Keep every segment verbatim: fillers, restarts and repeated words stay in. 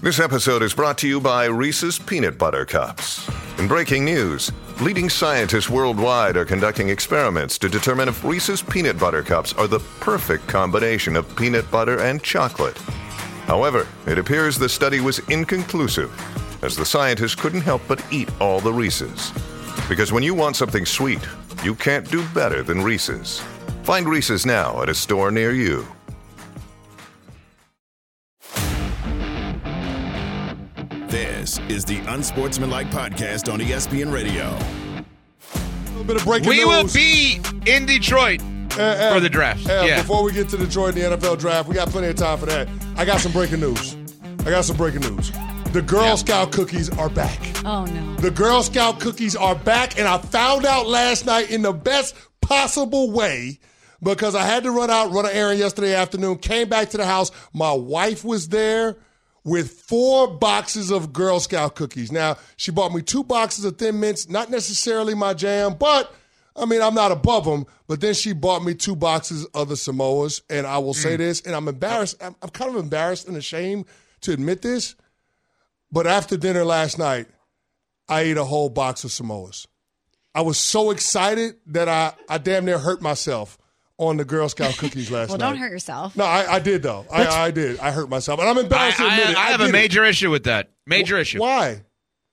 This episode is brought to you by Reese's Peanut Butter Cups. In breaking news, leading scientists worldwide are conducting experiments to determine if Reese's Peanut Butter Cups are the perfect combination of peanut butter and chocolate. However, it appears the study was inconclusive, as the scientists couldn't help but eat all the Reese's. Because when you want something sweet, you can't do better than Reese's. Find Reese's now at a store near you. This is the Unsportsmanlike Podcast on E S P N Radio. A little bit of breaking we news. will be in Detroit uh, uh, for the draft. Uh, yeah. Before we get to Detroit and the N F L draft, we got plenty of time for that. I got some breaking news. I got some breaking news. The Girl yeah. Scout cookies are back. Oh, no. The Girl Scout cookies are back, and I found out last night in the best possible way because I had to run out, run an errand yesterday afternoon, came back to the house. My wife was there with four boxes of Girl Scout cookies. Now, she bought me two boxes of Thin Mints, not necessarily my jam, but, I mean, I'm not above them. But then she bought me two boxes of the Samoas, and I will mm. say this, and I'm embarrassed. I'm, I'm kind of embarrassed and ashamed to admit this, but after dinner last night, I ate a whole box of Samoas. I was so excited that I, I damn near hurt myself on the Girl Scout cookies last well, night. Well, don't hurt yourself. No, I, I did, though. I, I did. I hurt myself. And I'm embarrassed I, to admit I, it. I, I have a major it. issue with that. Major w- issue. Why?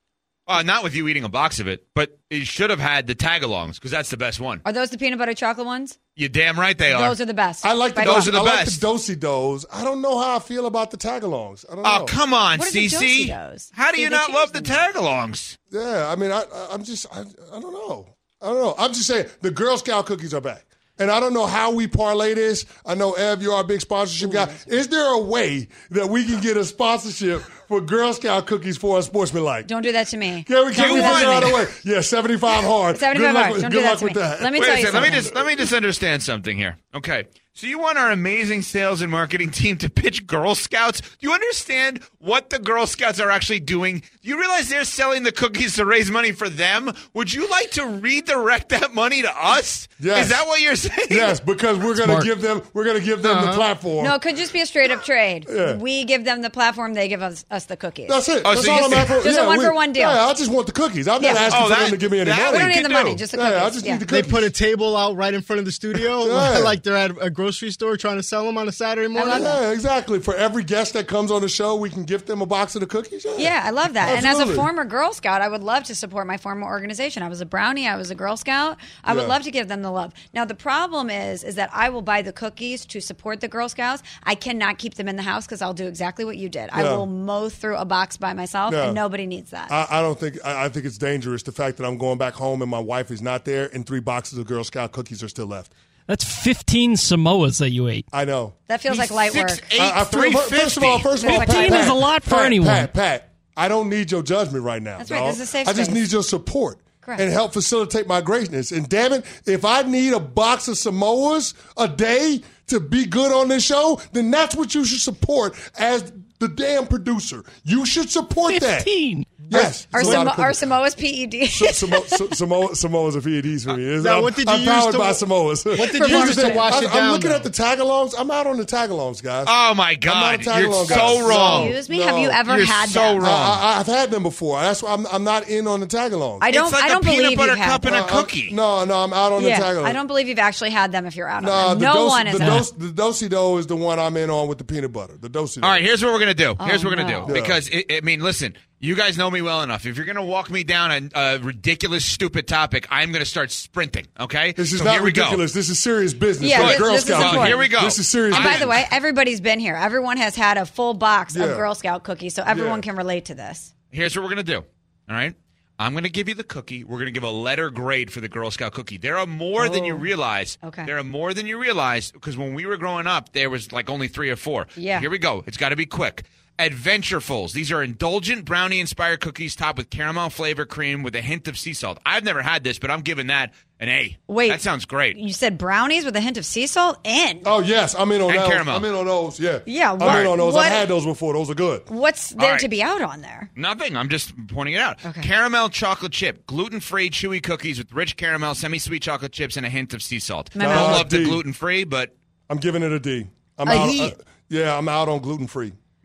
Uh, not with you eating a box of it, but you should have had the tag-alongs because that's the best one. Are those the peanut butter chocolate ones? You're damn right they are. Those are the best. I like the, those are the I best. like the Do-si-dos. I don't know how I feel about the tag-alongs. I don't know. Oh, come on, what Cece. How do See, you not love the tag-alongs? Yeah, I mean, I, I'm just, I, I don't know. I don't know. I'm just saying, the Girl Scout cookies are back. And I don't know how we parlay this. I know, Ev, you're our big sponsorship Ooh, guy. Is there a way that we can get a sponsorship for Girl Scout cookies for Unsportsmanlike? Don't do that to me. Yeah, we can't do figure that out a way. Yeah, seventy-five hard. seventy-five good hard. Luck, Don't good do that luck to with me. that. Let me Wait tell a you second. something. Let me just let me just understand something here. Okay. So you want our amazing sales and marketing team to pitch Girl Scouts? Do you understand what the Girl Scouts are actually doing? Do you realize they're selling the cookies to raise money for them? Would you like to redirect that money to us? Yes. Is that what you're saying? Yes, because we're going to give them we're going to give them uh-huh. the platform. No, it could just be a straight up trade. Yeah. We give them the platform, they give us, us the cookies. That's it. Oh, That's so all you I'm say- asking. Just a yeah, one we, for one deal. Yeah, I just want the cookies. I'm Yeah. not asking Oh, for that- them to give me any that money. We don't need can the money, do. just the cookies. Yeah, I just Yeah. need the They cookies. put a table out right in front of the studio, Yeah. like they're at a grocery store trying to sell them on a Saturday morning. love that. Yeah, exactly. For every guest that comes on the show, we can gift them a box of the cookies. Yeah, Yeah, I love that. And as Absolutely. a former Girl Scout, I would love to support my former organization. I was a Brownie. I was a Girl Scout. I would Yeah. love to give them the love. Now, the problem is, is that I will buy the cookies to support the Girl Scouts. I cannot keep them in the house because I'll do exactly what you did. I Yeah. will mow through a box by myself, Yeah. and nobody needs that. I, I don't think I, I think it's dangerous. The fact that I'm going back home and my wife is not there, and three boxes of Girl Scout cookies are still left. That's fifteen Samoas that you ate. I know. that feels like light Six, work. eight, I, I feel, three first of all, first of all, fifty Pat, is Pat, a lot for Pat, anyone. Pat, Pat, I don't need your judgment right now. That's right. dog. This is a safe I just space. need your support. Correct. And help facilitate my greatness. And damn it, if I need a box of Samoas a day to be good on this show, then that's what you should support as the damn producer. You should support that. Fifteen. Yes. Are, it's a lot Samo- of are cookies. Samoa's P E Ds? Samo- Samo- Samo- Samoas are P E Ds for me. It's- Now, I'm, what did you I'm use powered to- by Samoas. What did you use to wash I, it I'm down, looking though? at the tagalongs. I'm out on the tagalongs, guys. Oh my I'm God! not a tag You're along so guy. wrong. Excuse me? No. Have you ever You're had so them? wrong. I, I, I've had them before. That's why I'm, I'm not in on the tagalongs. I don't. It's like I don't a peanut believe butter you've had cup and them. a cookie. No, no, I'm out on Yeah, the tagalongs. I don't believe you've actually had them if you're out on No, them. the No dos, one is. the out. dos, the do-si-do is the one I'm in on with the peanut butter. The do-si-do. All right, here's what we're gonna do. Here's Oh, what we're gonna no. do Yeah. because it, I mean, listen, you guys know me well enough. If you're gonna walk me down a, a ridiculous, stupid topic, I'm gonna start sprinting. Okay? This is so not here we go. ridiculous. This is serious business. Yeah, for this- Girl this is Scouts. important. Here we go. This is serious And by business. the way, everybody's been here. Everyone has had a full box Yeah. of Girl Scout cookies, so everyone Yeah. can relate to this. Here's what we're gonna do. All right. I'm going to give you the cookie. We're going to give a letter grade for the Girl Scout cookie. There are more than you realize. Okay. There are more than you realize because when we were growing up, there was like only three or four. Yeah. Here we go. It's got to be quick. Adventurefuls. These are indulgent brownie-inspired cookies topped with caramel flavor cream with a hint of sea salt. I've never had this, but I'm giving that an A. Wait. That sounds great. You said brownies with a hint of sea salt? In. Oh, yes. I'm in on And those. caramel. I'm in on those. Yeah. Yeah, I'm what- in on those. what- I've had those before. Those are good. What's there right. to be out on there? Nothing. I'm just pointing it out. Okay. Caramel chocolate chip, gluten-free chewy cookies with rich caramel, semi-sweet chocolate chips, and a hint of sea salt. My Don't mouth- love the D. gluten-free, but I'm giving it a D. I'm A out. D. Uh, yeah, I'm out on gluten free.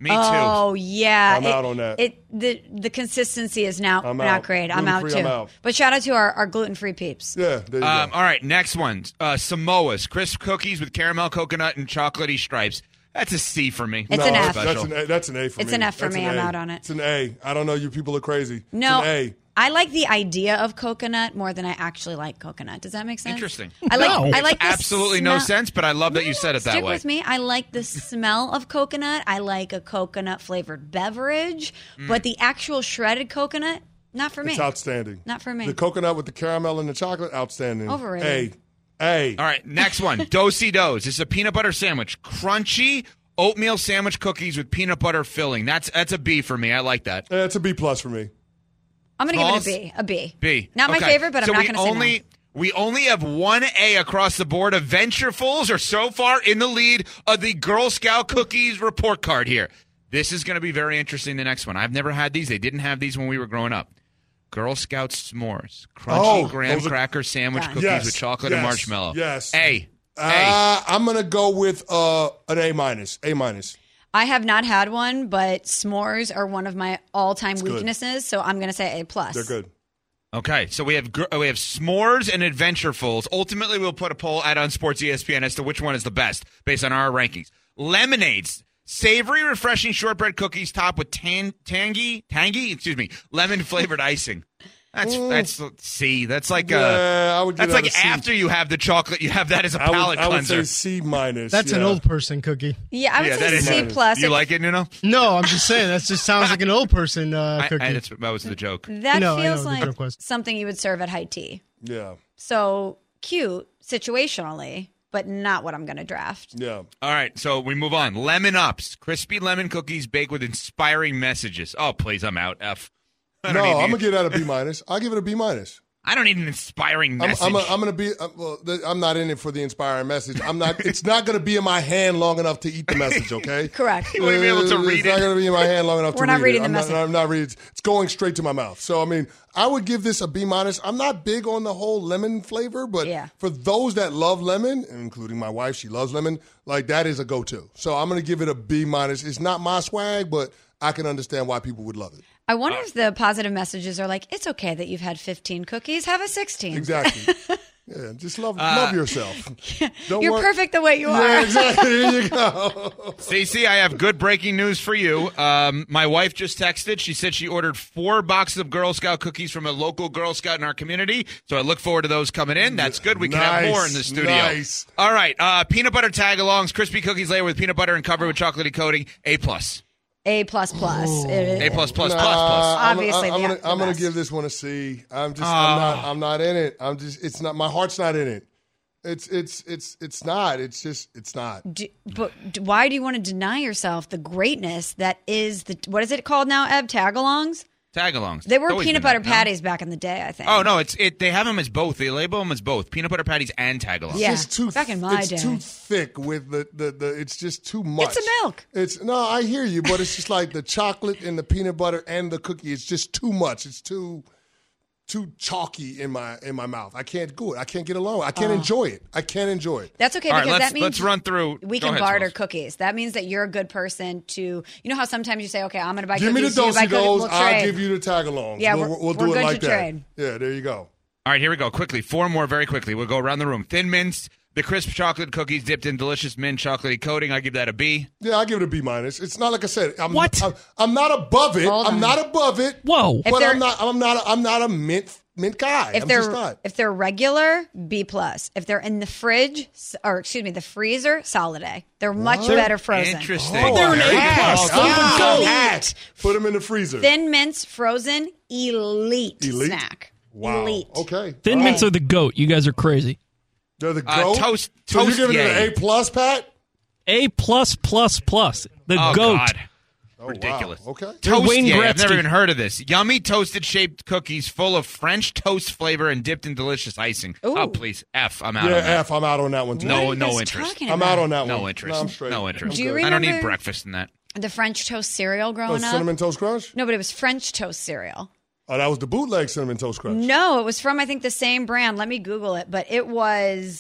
Me too. Oh yeah, I'm it, out on that. It the the consistency is now I'm not out. great. I'm out Gluten-free, too. I'm out. But shout out to our, our gluten free peeps. Yeah, there you Um, go. all right, next one. Uh, Samoa's crisp cookies with caramel, coconut, and chocolatey stripes. That's a C for me. It's no, an F. That's an A, that's an A for It's me. an F for That's me. an I'm A. out on it. It's an A. I don't know. You people are crazy. No, It's an A. I like the idea of coconut more than I actually like coconut. Does that make sense? Interesting. I like. No. I like the Absolutely no smell- sense, but I love that No, you said it that stick way. with me. I like the smell of coconut. I like a coconut flavored beverage, Mm. but the actual shredded coconut, not for me. It's outstanding. Not for me. The coconut with the caramel and the chocolate, outstanding. Overrated. A. A. All right, next one. Do-si Do's. This is a peanut butter sandwich. Crunchy oatmeal sandwich cookies with peanut butter filling. That's that's a B for me. I like that. Yeah, it's a B plus for me. I'm going to Smalls? give it a B. A B. B. Not my Okay. favorite, but so I'm not we going to say only, no. We only have one A across the board. Adventurefuls are so far in the lead of the Girl Scout cookies report card here. This is going to be very interesting, the next one. I've never had these. They didn't have these when we were growing up. Girl Scout s'mores. Crunchy Oh, graham those are- cracker sandwich Done. cookies Yes, with chocolate yes, and marshmallow. yes. A. A. Uh, I'm gonna go with uh, an A minus. A minus. I have not had one, but s'mores are one of my all-time good. weaknesses, so I'm going to say A plus. They're good. Okay, so we have gr- we have s'mores and adventurefuls. Ultimately, we'll put a poll out on Sports E S P N as to which one is the best based on our rankings. Lemonades, savory, refreshing shortbread cookies topped with tan- tangy, tangy, excuse me, lemon flavored icing. That's that's C. That's like uh, Yeah, I would give that's that like a C. after you have the chocolate, you have that as a I would, palate I would cleanser. say C minus. That's an yeah. old person cookie. Yeah, I would yeah, say that is C minus. plus. You It- like it, Nuno? No, I'm just saying that just sounds like an old person uh, I, cookie. I, that's, that was the joke. That No, I feels know, like different question. something you would serve at high tea. Yeah. So cute situationally, but not what I'm going to draft. Yeah. All right, so we move on. Lemon Ups, crispy lemon cookies baked with inspiring messages. Oh, please, I'm out. F. I No, don't need I'm you- gonna give that a B minus. I'll give it a B minus. I don't need an inspiring I'm, message. I'm, a, I'm gonna be. Uh, well, th- I'm not in it for the inspiring message. I'm not. It's not gonna be in my hand long enough to eat the message. Okay. Correct. You wouldn't be able to Uh, read It's not it. gonna be in my hand long enough We're to not read reading it. the I'm message. Not, I'm not reading. It's going straight to my mouth. So I mean, I would give this a B minus. I'm not big on the whole lemon flavor, but Yeah. for those that love lemon, including my wife, she loves lemon. Like that is a go-to. So I'm gonna give it a B minus. It's not my swag, but I can understand why people would love it. I wonder if the positive messages are like, it's okay that you've had fifteen cookies. Have a sixteen. Exactly. Yeah, just love love yourself. Don't You're worry- perfect the way you are. Yeah, exactly. There you go. Stacey, I have good breaking news for you. Um, my wife just texted. She said she ordered four boxes of Girl Scout cookies from a local Girl Scout in our community. So I look forward to those coming in. That's good. We can have Nice, more in the studio. nice. All right. Uh, peanut butter tag-alongs, crispy cookies layered with peanut butter and covered with chocolatey coating. A plus. A plus plus. It- A plus plus Nah, plus plus. I'm, Obviously I'm, the- gonna, the I'm gonna best. give this one a C. I'm just, Oh. I'm not, I'm not in it. I'm just, it's not. My heart's not in it. It's, it's, it's, it's not. It's just, it's not. Do, but d- why do you want to deny yourself the greatness that is the what is it called now? Eb tagalongs. Tag-alongs. They were It's always peanut been butter that, no? patties back in the day. I think. Oh no, it's it. They have them as both. They label them as both peanut butter patties and tag-alongs. Yeah. It's too, back in my it's day. too thick with the, the, the. It's just too much. It's a milk. It's no, I hear you, but it's just like the chocolate and the peanut butter and the cookie. It's just too much. It's too, too chalky in my in my mouth. I can't do it. I can't get along. I can't enjoy it. I can't enjoy it. That's okay All right, because let's that means let's run through. we Go can ahead, barter Smalls. cookies. That means that you're a good person to. You know how sometimes you say, "Okay, I'm going to buy Give me the cookies." you buy dosey cookies, dos. we'll I'll trade. give you the tag along. Yeah, we'll, we're- we'll do we're it good like to that. trade. Yeah, there you go. All right, here we go. Quickly, four more very quickly. We'll go around the room. Thin Mints, the crisp chocolate cookies dipped in delicious mint chocolatey coating. I give that a B. Yeah, I'll give it a B minus. It's not like I said. I'm, What? I'm, I'm not above it. Hold I'm on. not above it. Whoa. If But they're- I'm not. I'm not. A, I'm not a mint mint guy. If I'm they're just not. if they're regular, B plus. If they're in the fridge s- or excuse me, the freezer, solid A. They're much What? better frozen. Interesting. Oh, They're an a A hat. plus. Ah, Elite. hat. Put them in the freezer. Thin mints frozen, elite, Elite? snack. Wow. Elite. Okay. Thin All mints right. are the goat. You guys are crazy. They're the Uh, goat. toast- So toast you're giving it yay. an A plus, Pat? A plus plus plus. The Oh goat. God. Oh, Ridiculous. wow. Okay. They're Toast Wayne Yay. I've Gretzky. never even heard of this. Yummy toasted shaped cookies full of French toast flavor and dipped in delicious icing. Ooh. Oh, please. F. I'm out Yeah, on that. F. I'm out on that one too. What are No, you no guys interest. talking I'm about? out on that one. No interest. No, I'm straight. No interest. Do you I don't need remember- breakfast in that. The French toast cereal Oh, growing up. Cinnamon Toast Crunch? No, but it was French toast cereal. Oh, that was the bootleg Cinnamon Toast Crunch. No, it was from I think the same brand. Let me Google it. But it was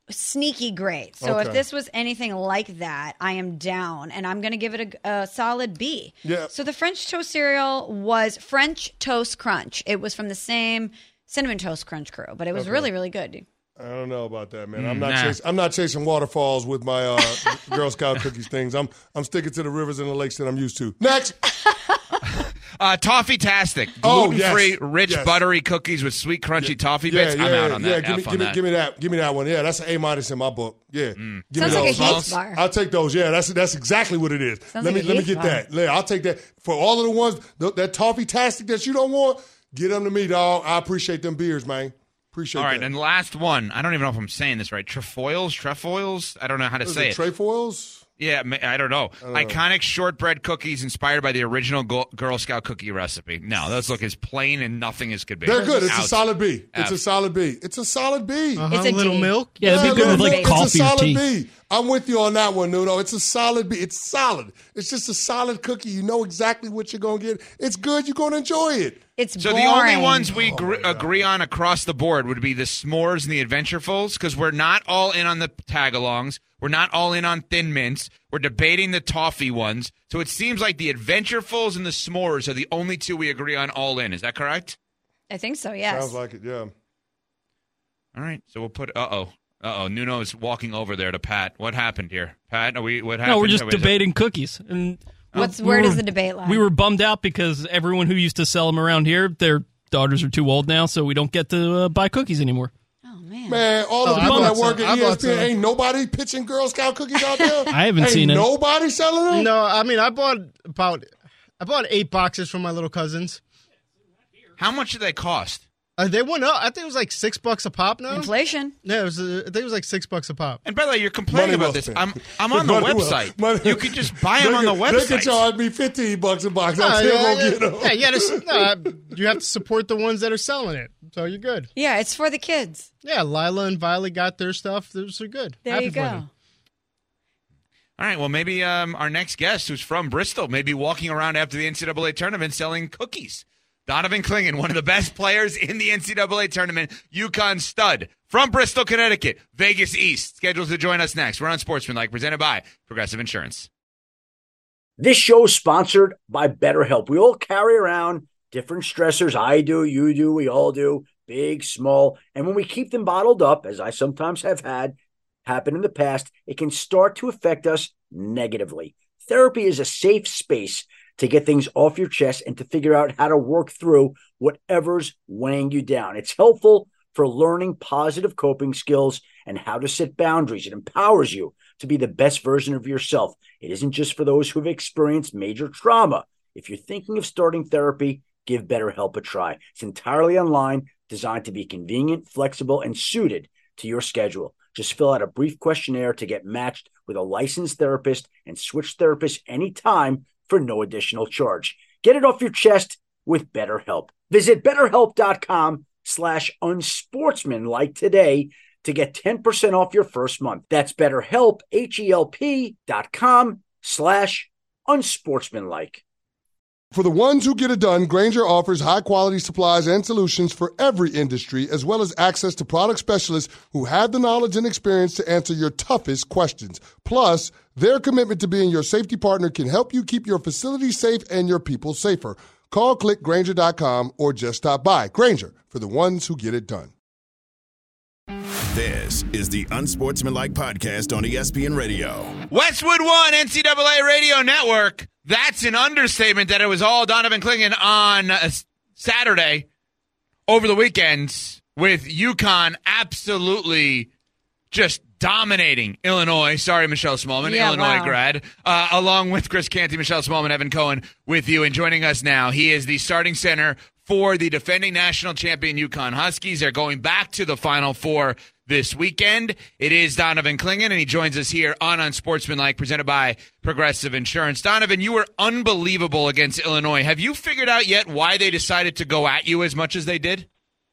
sneaky great. So Okay. if this was anything like that, I am down, and I'm going to give it a, a solid B. Yeah. So the French toast cereal was French Toast Crunch. It was from the same Cinnamon Toast Crunch crew, but it was Okay. really, really good, dude. I don't know about that, man. I'm not Nah. chasing. I'm not chasing waterfalls with my uh, Girl Scout cookies things. I'm I'm sticking to the rivers and the lakes that I'm used to. Next. Uh, Toffee-tastic. Oh, Gluten-free, yes. rich, Yes. buttery cookies with sweet, crunchy toffee Yeah, bits. yeah, I'm out on yeah. that. Give me, F on give me, that. give me that. Give me that one. Yeah, that's an A minus in my book. Yeah. Give Sounds me like a those. Heath I'll, bar. I'll take those. Yeah, that's that's exactly what it is. Sounds let like me a let me Heath get bar. that. Yeah, I'll take that for all of the ones th- that toffee tastic that you don't want. Get them to me, dog. I appreciate them beers, man. Appreciate All right, that. and last one. I don't even know if I'm saying this right. Trefoils? Trefoils? I don't know how to What is say it, it. Trefoils? Yeah, ma- I don't know. Iconic shortbread cookies inspired by the original Go- Girl Scout cookie recipe. No, those look as plain and nothing as could be. They're good. It's Out. a solid B. It's Out. a solid B. It's a solid B. Uh-huh, It's a little D. milk. Yeah, it'd be good with look, like it's coffee a or solid tea. B. I'm with you on that one, Nuno. It's a solid B. It's solid. It's just a solid cookie. You know exactly what you're going to get. It's good. You're going to enjoy it. It's So boring. the only ones we Oh, gr- agree on across the board would be the s'mores and the Adventurefuls, because we're not all in on the tag-alongs. We're not all in on Thin Mints. We're debating the toffee ones. So it seems like the Adventurefuls and the s'mores are the only two we agree on all in. Is that correct? I think so, yes. Sounds like it, yeah. All right. So we'll put. Uh oh. Uh oh. Nuno is walking over there to Pat. What happened here, Pat? Are we? What happened? No, we're just Are we- debating cookies. And What's we Where were- does the debate lie? We were bummed out because everyone who used to sell them around here, their daughters are too old now, so we don't get to uh, buy cookies anymore. Oh, man. Man, all Oh, the I people bought that work some. at I E bought S P N, some. ain't nobody pitching Girl Scout cookies out there? I haven't ain't seen it. nobody selling them? No, I mean I bought about I bought eight boxes from my little cousins. How much do they cost? Uh, they went up. I think it was like six bucks a pop now. Inflation. Yeah, it was. Uh, I think it was like six bucks a pop. And by the way, you're complaining Money well about this. spent. I'm I'm on the Money well- website. money- you could just buy them They on the could- They could website. charge me fifteen bucks a box. Uh, I'm still yeah, going to yeah, get them. yeah, you, gotta, no, uh, you have to support the ones that are selling it. So you're good. Yeah, it's for the kids. Yeah, Lila and Violet got their stuff. Those are good. There Happy you for go. them. All right. Well, maybe um, our next guest, who's from Bristol, may be walking around after the N C double A tournament selling cookies. Donovan Clingan, one of the best players in the N C double A tournament, UConn stud from Bristol, Connecticut, Vegas East, scheduled to join us next. We're on Sportsmanlike, presented by Progressive Insurance. This show is sponsored by BetterHelp. We all carry around different stressors. I do, you do, we all do, big, small. And when we keep them bottled up, as I sometimes have had happen in the past, it can start to affect us negatively. Therapy is a safe space to get things off your chest and to figure out how to work through whatever's weighing you down. It's helpful for learning positive coping skills and how to set boundaries. It empowers you to be the best version of yourself. It isn't just for those who have experienced major trauma. If you're thinking of starting therapy, give BetterHelp a try. It's entirely online, designed to be convenient, flexible, and suited to your schedule. Just fill out a brief questionnaire to get matched with a licensed therapist and switch therapists anytime for no additional charge. Get it off your chest with BetterHelp. Visit betterhelp.com slash unsportsmanlike today to get ten percent off your first month. That's BetterHelp, H-E-L-P dot com slash unsportsmanlike. For the ones who get it done, Grainger offers high-quality supplies and solutions for every industry, as well as access to product specialists who have the knowledge and experience to answer your toughest questions. Plus, their commitment to being your safety partner can help you keep your facility safe and your people safer. Call click Grainger dot com or just stop by. Grainger, for the ones who get it done. This is the Unsportsmanlike Podcast on E S P N Radio. Westwood One N C double A Radio Network. That's an understatement that it was all Donovan Clingan on a Saturday over the weekend with UConn absolutely just dominating Illinois. Sorry, Michelle Smallman, Yeah, Illinois wow. grad. Uh, along with Chris Canty, Michelle Smallman, Evan Cohen with you. And joining us now, he is the starting center for the defending national champion UConn Huskies. They're going back to the Final Four this weekend. It is Donovan Clingan, and he joins us here on Unsportsmanlike, presented by Progressive Insurance. Donovan, you were unbelievable against Illinois. Have you figured out yet why they decided to go at you as much as they did?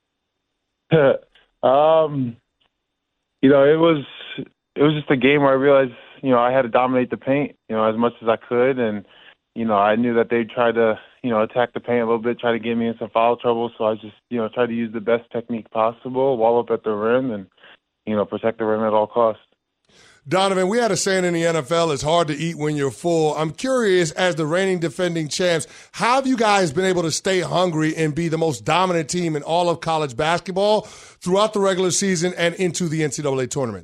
um, you know, it was it was just a game where I realized, you know, I had to dominate the paint, you know, as much as I could, and you know, I knew that they'd try to, you know, attack the paint a little bit, try to get me in some foul trouble. So I just, you know, tried to use the best technique possible, wall up at the rim, and you know, protect the rim at all costs. Donovan, we had a saying in the N F L, it's hard to eat when you're full. I'm curious, as the reigning defending champs, how have you guys been able to stay hungry and be the most dominant team in all of college basketball throughout the regular season and into the N C double A tournament?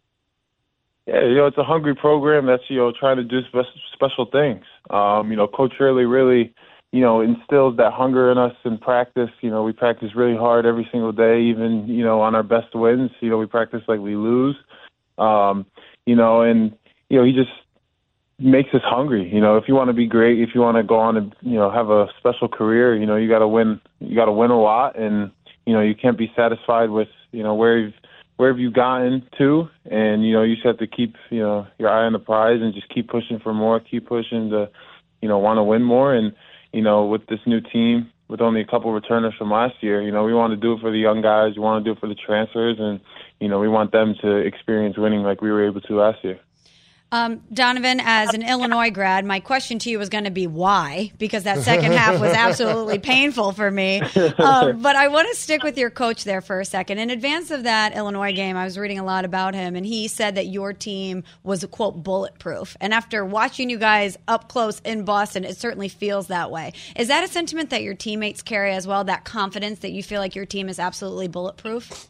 Yeah, you know, it's a hungry program that's, you know, trying to do spe- special things. Um, you know, Coach Hurley really, you know, instills that hunger in us in practice. You know, we practice really hard every single day, even, you know, on our best wins. You know, we practice like we lose. Um, you know, and, you know, he just makes us hungry. You know, if you want to be great, if you want to go on and, you know, have a special career, you know, you got to win, you got to win a lot. And, you know, you can't be satisfied with, you know, where you've, where have you gotten to? And, you know, you just have to keep, you know, your eye on the prize and just keep pushing for more, keep pushing to, you know, want to win more. And, you know, with this new team, with only a couple returners from last year, you know, we want to do it for the young guys. We want to do it for the transfers. And, you know, we want them to experience winning like we were able to last year. Um, Donovan, as an Illinois grad, my question to you was going to be why, because that second half was absolutely painful for me. Um, but I want to stick with your coach there for a second. In advance of that Illinois game, I was reading a lot about him, and he said that your team was, a quote, bulletproof. And after watching you guys up close in Boston, it certainly feels that way. Is that a sentiment that your teammates carry as well, that confidence that you feel like your team is absolutely bulletproof?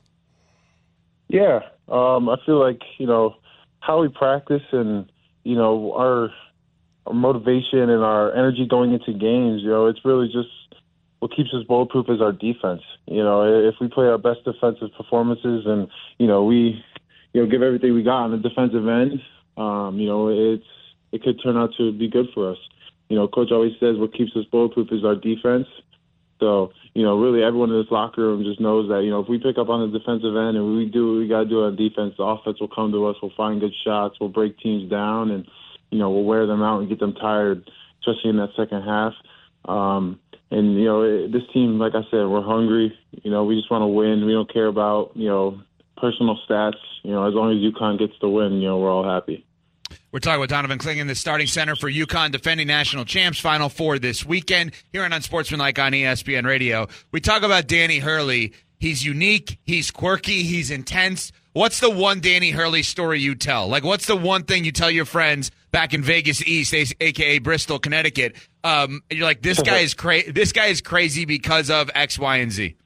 Yeah, um, I feel like, you know, how we practice and, you know, our, our motivation and our energy going into games, you know, it's really just what keeps us bulletproof is our defense. You know, if we play our best defensive performances and, you know, we, you know, give everything we got on the defensive end, um, you know, it's it could turn out to be good for us. You know, Coach always says what keeps us bulletproof is our defense. So, you know, really everyone in this locker room just knows that, you know, if we pick up on the defensive end and we do what we got to do on defense, the offense will come to us, we'll find good shots, we'll break teams down, and, you know, we'll wear them out and get them tired, especially in that second half. Um, and, you know, this team, like I said, we're hungry. You know, we just want to win. We don't care about, you know, personal stats. You know, as long as UConn gets the win, you know, we're all happy. We're talking with Donovan Clingan, the starting center for UConn, defending national champs, Final Four this weekend, here on Unsportsmanlike on E S P N Radio. We talk about Danny Hurley. He's unique, he's quirky, he's intense. What's the one Danny Hurley story you tell? Like, what's the one thing you tell your friends back in Vegas East, a k a. Bristol, Connecticut? Um, and you're like, this guy is cra- this guy is crazy because of X, Y, and Z.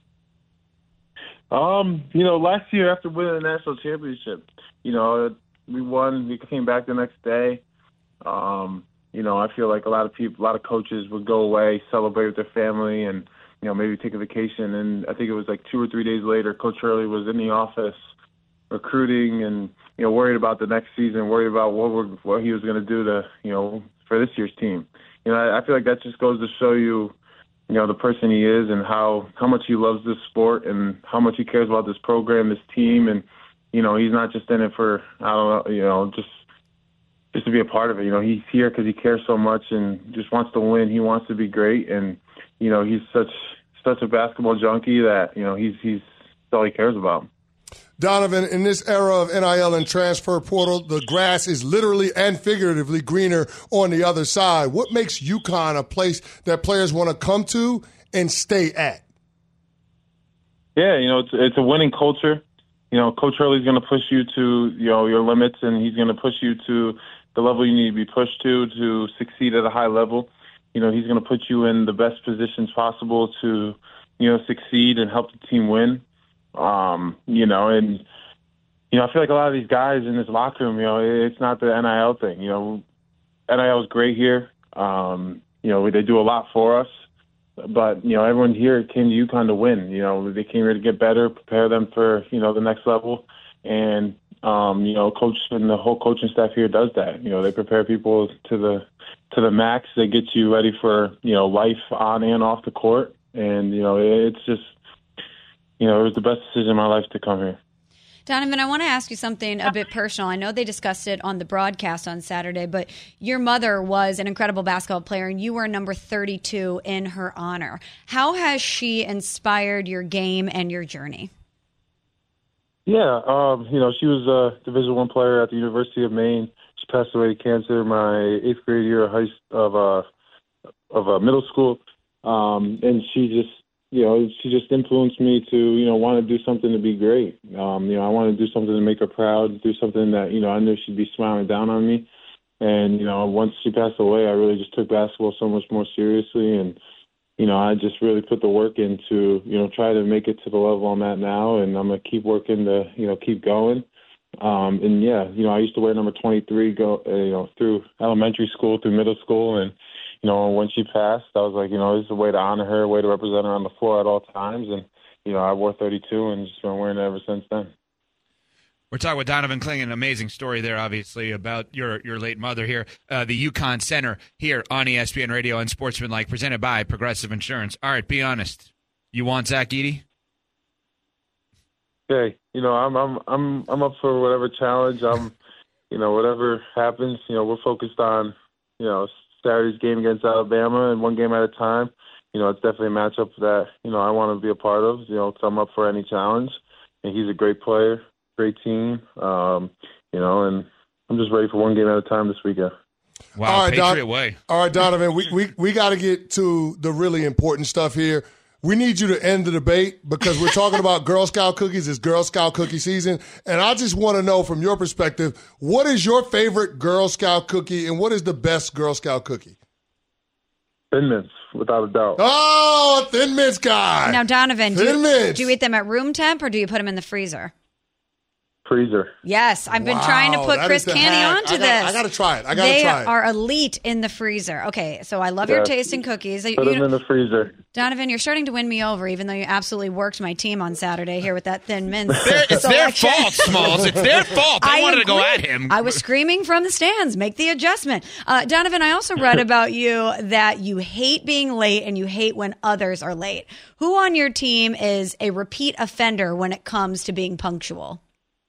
Um, you know, last year after winning the national championship, you know, we won. We came back the next day. Um, you know, I feel like a lot of people, a lot of coaches would go away, celebrate with their family, and, you know, maybe take a vacation. And I think it was like two or three days later, Coach Hurley was in the office recruiting and, you know, worried about the next season, worried about what we're, what he was going to do to, you know, for this year's team. You know, I, I feel like that just goes to show you, you know, the person he is and how, how much he loves this sport and how much he cares about this program, this team, and, you know, he's not just in it for, I don't know, you know, just just to be a part of it. You know, he's here because he cares so much and just wants to win. He wants to be great. And, you know, he's such such a basketball junkie that, you know, he's he's all he cares about. Donovan, in this era of N I L and transfer portal, the grass is literally and figuratively greener on the other side. What makes UConn a place that players want to come to and stay at? Yeah, you know, it's it's a winning culture. You know, Coach Hurley's going to push you to, you know, your limits, and he's going to push you to the level you need to be pushed to to succeed at a high level. You know, he's going to put you in the best positions possible to, you know, succeed and help the team win. Um, you know, and, you know, I feel like a lot of these guys in this locker room, you know, it's not the N I L thing. You know, N I L is great here. Um, you know, they do a lot for us. But, you know, everyone here came to UConn to win. You know, they came here to get better, prepare them for, you know, the next level. And, um, you know, coach and the whole coaching staff here does that. You know, they prepare people to the to the max. They get you ready for, you know, life on and off the court. And, you know, it's just, you know, it was the best decision in my life to come here. Donovan, I want to ask you something a bit personal. I know they discussed it on the broadcast on Saturday, but your mother was an incredible basketball player, and you were number thirty-two in her honor. How has she inspired your game and your journey? Yeah, um, you know, she was a Division One player at the University of Maine. She passed away to cancer my eighth grade year of high of uh, of uh, middle school, um, and she just you know, she just influenced me to, you know, want to do something to be great. Um, you know, I wanted to do something to make her proud, do something that, you know, I knew she'd be smiling down on me. And, you know, once she passed away, I really just took basketball so much more seriously. And, you know, I just really put the work into, you know, try to make it to the level I'm at now. And I'm going to keep working to, you know, keep going. Um, and, yeah, you know, I used to wear number twenty-three, go, uh, you know, through elementary school, through middle school. And, you know, when she passed, I was like, you know, this is a way to honor her, a way to represent her on the floor at all times. And, you know, I wore thirty-two and just been wearing it ever since then. We're talking with Donovan Clingan, an amazing story there, obviously, about your, your late mother here. Uh, the UConn Center here on E S P N Radio and Sportsmanlike, presented by Progressive Insurance. All right, be honest. You want Zach Edey? Hey, you know, I'm I'm I'm I'm up for whatever challenge. I'm, you know, whatever happens. You know, we're focused on, you know, Saturday's game against Alabama and one game at a time. You know, it's definitely a matchup that, you know, I want to be a part of. You know, so I'm up for any challenge. And he's a great player. Great team, um, you know, and I'm just ready for one game at a time this weekend. Wow, all right, Patriot Don- way. All right, Donovan, we, we, we got to get to the really important stuff here. We need you to end the debate because we're talking about Girl Scout cookies. It's Girl Scout cookie season. And I just want to know from your perspective, what is your favorite Girl Scout cookie and what is the best Girl Scout cookie? Thin Mints, without a doubt. Oh, Thin Mints guy. Now, Donovan, do Thin you, Mints. do you eat them at room temp or do you put them in the freezer? Freezer. Yes, I've been Wow, trying to put that Chris is the Canny hack. onto I gotta- this. I gotta try it. I gotta they try it. are elite in the freezer. Okay, so I love your Yeah. taste in cookies. Put You them know- in the freezer. Donovan, you're starting to win me over, even though you absolutely worked my team on Saturday here with that Thin Mints. They're- it's their selection. fault, Smalls. It's their fault. They I wanted to go agree. at him. I was screaming from the stands, make the adjustment. Uh, Donovan, I also read about you that you hate being late and you hate when others are late. Who on your team is a repeat offender when it comes to being punctual?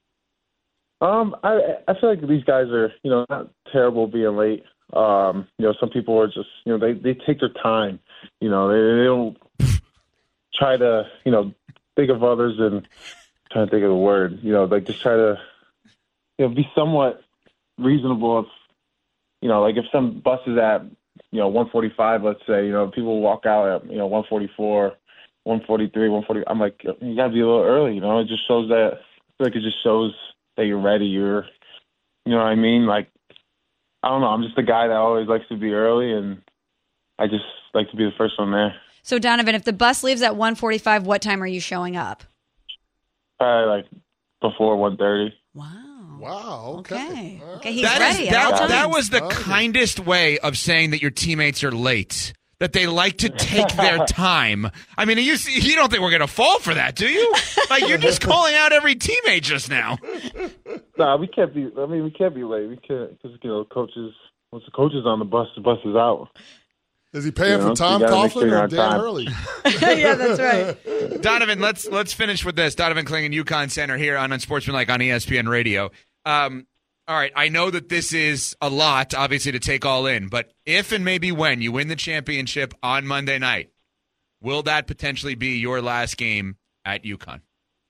Um, I I feel like these guys are, you know, not terrible being late. Um, you know, some people are just, you know, they, they take their time. You know, they, they don't try to, you know, think of others and trying to think of the word. You know, like just try to, you know, be somewhat reasonable. If, you know, like if some bus is at, you know, one forty-five, let's say, you know, people walk out at, you know, one forty-four, one forty-three, one forty. I'm like, you got to be a little early. You know, it just shows that. I feel like it just shows that you're ready. You're, you know what I mean? Like, I don't know. I'm just a guy that always likes to be early, and I just like to be the first one there. So, Donovan, if the bus leaves at one forty-five, what time are you showing up? Probably like before one thirty. Wow. Wow. Okay. Okay. Okay. He's That is- ready at all that, times. that was the Okay. kindest way of saying that your teammates are late. That they like to take their time. I mean, you you don't think we're going to fall for that, do you? Like, you're just calling out every teammate just now. Nah, we can't be. I mean, we can't be late. We can't because you know, coaches. Once the coach is on the bus, the bus is out. Is he paying You know, for Tom you gotta make sure Coughlin you're or on Dan time. Hurley? Yeah, that's right. Donovan, let's let's finish with this. Donovan Clingan, UConn Center here on Unsportsmanlike on E S P N Radio. Um, all right, I know that this is a lot, obviously, to take all in, but if and maybe when you win the championship on Monday night, will that potentially be your last game at UConn?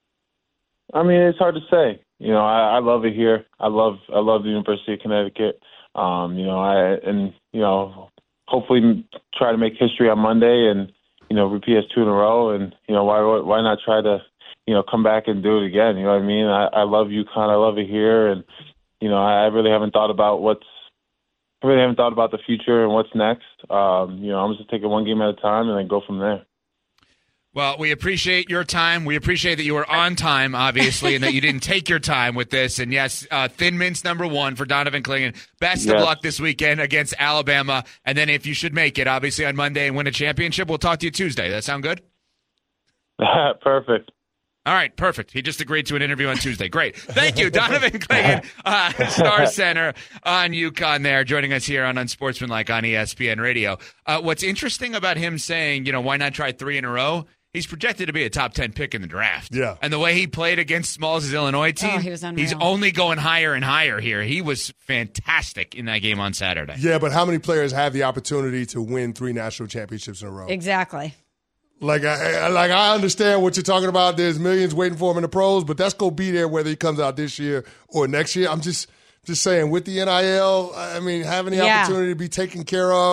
I mean, it's hard to say. You know, I, I love it here. I love I love the University of Connecticut. Um, you know, I and you know, hopefully try to make history on Monday and you know repeat as two in a row. And you know, why why not try to you know come back and do it again? You know what I mean? I, I love UConn. I love it here, and you know, I really haven't thought about what's I really haven't thought about the future and what's next. Um, you know, I'm just gonna take it one game at a time and then go from there. Well, we appreciate your time. We appreciate that you were on time, obviously, and that you didn't take your time with this. And, yes, uh, Thin Mints number one for Donovan Clingan. Best of Yes. luck this weekend against Alabama. And then if you should make it, obviously, on Monday and win a championship, we'll talk to you Tuesday. That sound good? Perfect. All right, perfect. He just agreed to an interview on Tuesday. Great. Thank you, Donovan Clingan, uh, Star Center on UConn there, joining us here on Unsportsmanlike on E S P N Radio. Uh, what's interesting about him saying, you know, why not try three in a row? He's projected to be a top ten pick in the draft. Yeah. And the way he played against Smalls' Illinois team, Oh, he was unreal. he's only going higher and higher here. He was fantastic in that game on Saturday. Yeah, but how many players have the opportunity to win three national championships in a row? Exactly. Like I, like I understand what you're talking about. There's millions waiting for him in the pros, but that's going to be there whether he comes out this year or next year. I'm just just saying with the N I L, I mean, having the Yeah. opportunity to be taken care of,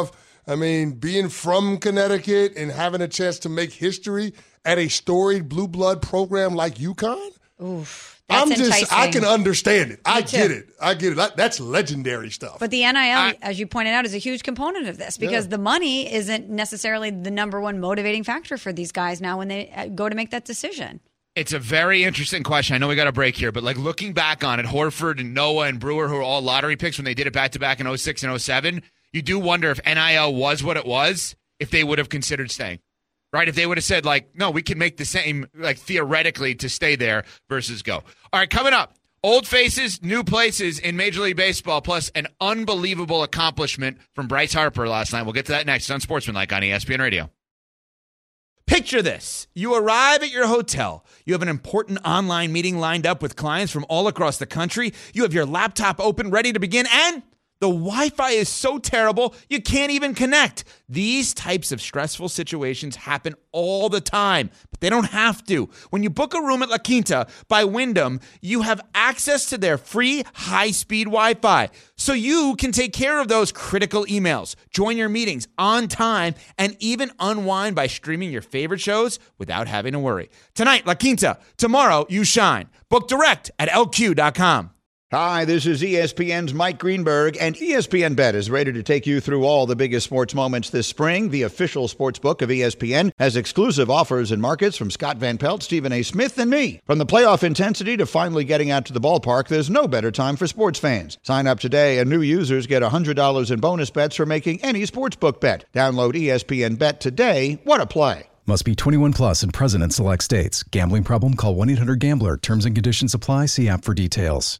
I mean, being from Connecticut and having a chance to make history at a storied blue blood program like UConn, Oof. That's I'm just, enticing. I can understand it. Me I too. get it. I get it. That, that's legendary stuff. But the N I L, I, as you pointed out, is a huge component of this because Yeah. the money isn't necessarily the number one motivating factor for these guys now when they go to make that decision. It's a very interesting question. I know we got a break here, but like looking back on it, Horford and Noah and Brewer, who are all lottery picks when they did it back-to-back in oh six and oh seven, you do wonder if N I L was what it was, if they would have considered staying. Right? If they would have said, like, no, we can make the same, like, theoretically to stay there versus go. All right, coming up, old faces, new places in Major League Baseball, plus an unbelievable accomplishment from Bryce Harper last night. We'll get to that next on Sportsmanlike on E S P N Radio. Picture this. You arrive at your hotel. You have an important online meeting lined up with clients from all across the country. You have your laptop open, ready to begin, and the Wi-Fi is so terrible, you can't even connect. These types of stressful situations happen all the time, but they don't have to. When you book a room at La Quinta by Wyndham, you have access to their free high-speed Wi-Fi, so you can take care of those critical emails, join your meetings on time, and even unwind by streaming your favorite shows without having to worry. Tonight, La Quinta. Tomorrow, you shine. Book direct at L Q dot com. Hi, this is E S P N's Mike Greenberg, and E S P N Bet is ready to take you through all the biggest sports moments this spring. The official sports book of E S P N has exclusive offers and markets from Scott Van Pelt, Stephen A. Smith, and me. From the playoff intensity to finally getting out to the ballpark, there's no better time for sports fans. Sign up today, and new users get one hundred dollars in bonus bets for making any sportsbook bet. Download E S P N Bet today. What a play. Must be twenty-one plus and present in select states. Gambling problem? Call one eight hundred gambler. Terms and conditions apply. See app for details.